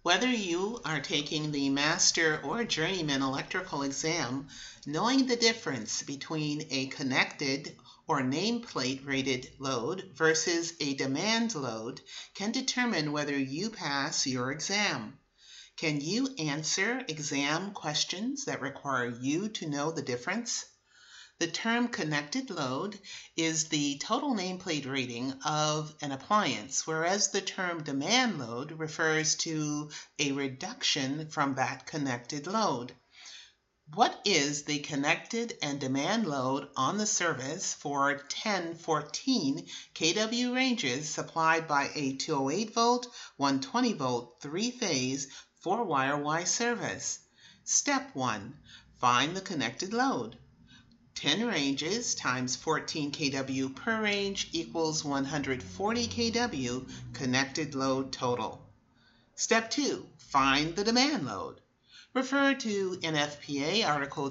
Whether you are taking the master or journeyman electrical exam, knowing the difference between a connected or nameplate rated load versus a demand load can determine whether you pass your exam. Can you answer exam questions that require you to know the difference? The term connected load is the total nameplate rating of an appliance, whereas the term demand load refers to a reduction from that connected load. What is the connected and demand load on the service for 1014 kW ranges supplied by a 208 volt, 120 volt, 3-phase, 4-wire Y service? Step 1. Find the connected load. 10 ranges times 14 kW per range equals 140 kW connected load total. Step 2. Find the demand load. Refer to NFPA Article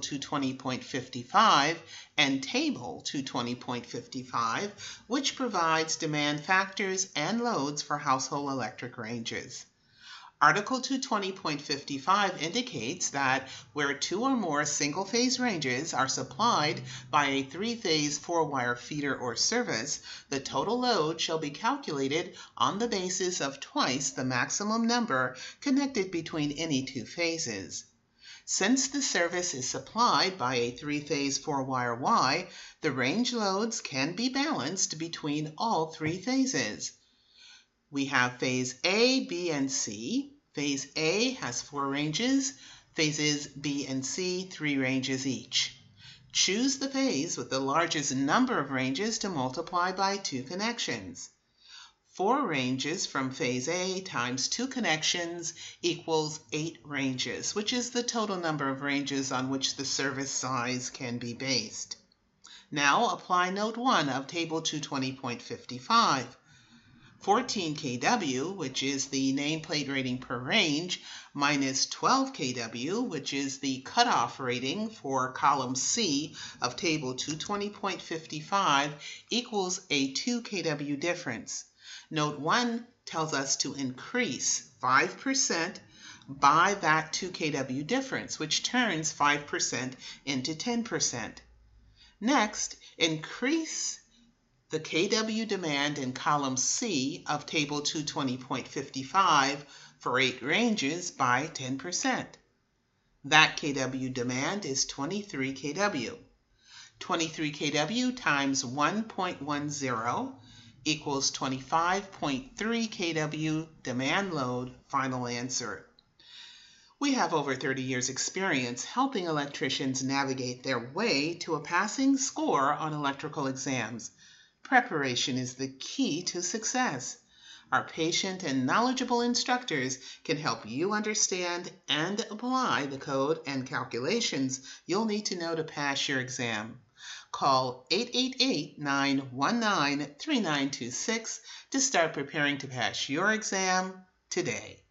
220.55 and Table 220.55, which provides demand factors and loads for household electric ranges. Article 220.55 indicates that where 2 or more single-phase ranges are supplied by a 3-phase 4-wire feeder or service, the total load shall be calculated on the basis of twice the maximum number connected between any 2 phases. Since the service is supplied by a 3-phase 4-wire Y, the range loads can be balanced between all 3 phases. We have phase A, B, and C. Phase A has 4 ranges, phases B and C 3 ranges each. Choose the phase with the largest number of ranges to multiply by 2 connections. 4 ranges from phase A times 2 connections equals 8 ranges, which is the total number of ranges on which the service size can be based. Now apply Note 1 of Table 220.55. 14 kW, which is the nameplate rating per range, minus 12 kW, which is the cutoff rating for column C of Table 220.55, equals a 2 kW difference. Note 1 tells us to increase 5% by that 2 kW difference, which turns 5% into 10%. Next, increase the kW demand in column C of Table 220.55 for 8 ranges by 10%. That kW demand is 23 kW. 23 kW times 1.10 equals 25.3 kW demand load. Final answer. We have over 30 years experience helping electricians navigate their way to a passing score on electrical exams. Preparation is the key to success. Our patient and knowledgeable instructors can help you understand and apply the code and calculations you'll need to know to pass your exam. Call 888-919-3926 to start preparing to pass your exam today.